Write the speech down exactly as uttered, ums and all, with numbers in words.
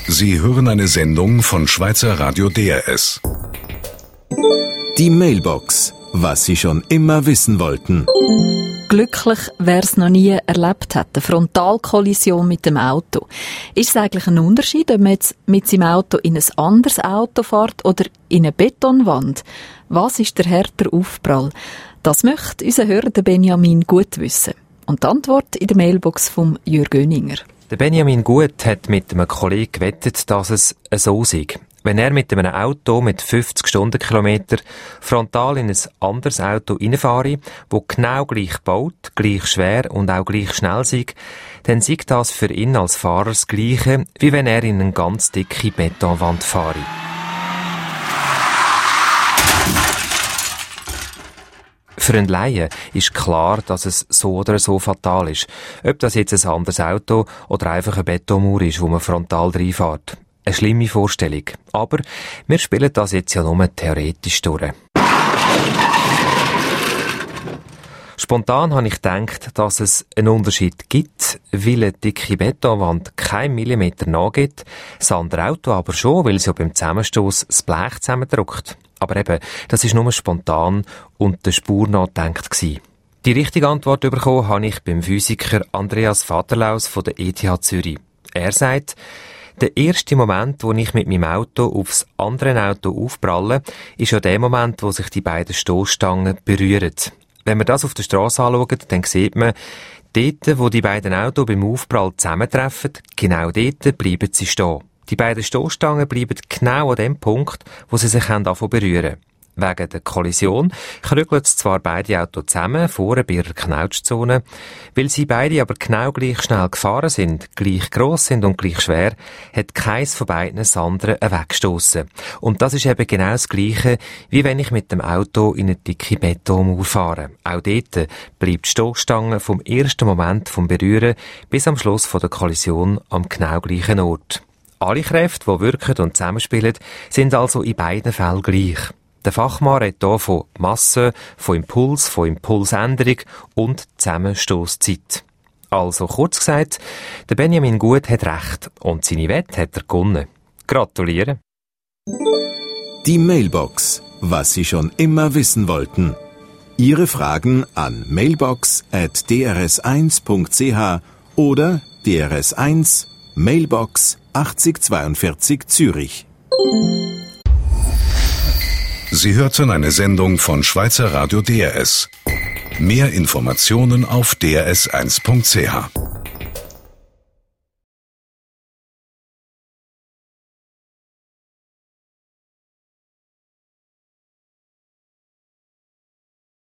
Sie hören eine Sendung von Schweizer Radio D R S. Die Mailbox. Was Sie schon immer wissen wollten. Glücklich, wer es noch nie erlebt hat, eine Frontalkollision mit dem Auto. Ist es eigentlich ein Unterschied, ob man jetzt mit seinem Auto in ein anderes Auto fährt oder in eine Betonwand? Was ist der härtere Aufprall? Das möchte unser Hörer Benjamin Gut wissen. Und die Antwort in der Mailbox von Jürg Göninger. Der Benjamin Gut hat mit einem Kollegen gewettet, dass es so sei. Wenn er mit einem Auto mit fünfzig Stundenkilometer frontal in ein anderes Auto reinfahre, das genau gleich baut, gleich schwer und auch gleich schnell sei, dann sei das für ihn als Fahrer das Gleiche, wie wenn er in eine ganz dicke Betonwand fahre. Für einen Laien ist klar, dass es so oder so fatal ist. Ob das jetzt ein anderes Auto oder einfach eine Betonmauer ist, wo man frontal reinfährt. Eine schlimme Vorstellung. Aber wir spielen das jetzt ja nur theoretisch durch. Spontan habe ich gedacht, dass es einen Unterschied gibt, weil eine dicke Betonwand keinen Millimeter nachgibt, das andere Auto aber schon, weil sie ja beim Zusammenstoß das Blech zusammendrückt. Aber eben, das ist nur spontan und der Spur nachgedacht gewesen. Die richtige Antwort bekommen habe ich beim Physiker Andreas Vaterlaus von der E T H Zürich. Er sagt, der erste Moment, wo ich mit meinem Auto aufs andere Auto aufpralle, ist ja der Moment, wo sich die beiden Stoßstangen berühren. Wenn man das auf der Strasse anschaut, dann sieht man, dort, wo die beiden Autos beim Aufprall zusammentreffen, genau dort bleiben sie stehen. Die beiden Stoßstangen bleiben genau an dem Punkt, wo sie sich anfangen berühren. Wegen der Kollision krügeln zwar beide Autos zusammen, vorne bei ihrer Knautschzone, weil sie beide aber genau gleich schnell gefahren sind, gleich gross sind und gleich schwer, hat keins von beiden das andere weggestossen. Und das ist eben genau das Gleiche, wie wenn ich mit dem Auto in eine dicke Betonmauer fahre. Auch dort bleibt die Stoßstange vom ersten Moment vom Berühren bis am Schluss von der Kollision am genau gleichen Ort. Alle Kräfte, die wirken und zusammenspielen, sind also in beiden Fällen gleich. Der Fachmann redet hier von Masse, von Impuls, von Impulsänderung und Zusammenstosszeit. Also kurz gesagt, der Benjamin Gut hat recht und seine Wette hat er gewonnen. Gratuliere! Die Mailbox. Was Sie schon immer wissen wollten. Ihre Fragen an mailbox at d r s eins punkt c h oder D R S eins Mailbox achtzig zweiundvierzig Zürich. Sie hörten eine Sendung von Schweizer Radio D R S. Mehr Informationen auf d r s eins punkt c h.